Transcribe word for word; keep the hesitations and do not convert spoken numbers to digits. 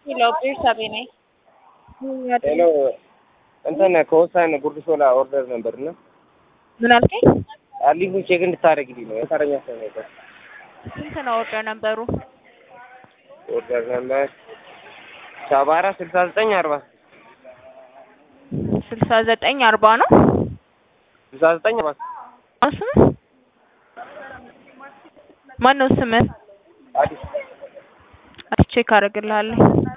ሄሎ ቤርሳቤ ነኝ። ሄሎ እንትን ከወሳኝ ጉርድ ሾላ ኦርደር ነበርና ምን አልከኝ? አሊሁ ቼክ እንድታረግልኝ ነው። የሰረኛ ሰው ነበር። ስንት ነው ኦርደር ነበሩ? ኦርደር ነበር ሰባ አራት ስልሳ ዘጠኝ አርባ ስልሳ ዘጠኝ አርባ ነው። ስልሳ ዘጠኝ አርባ ስምህ ማነው? ስምህ አዲስ ቼክ አደርግልሃለሁ።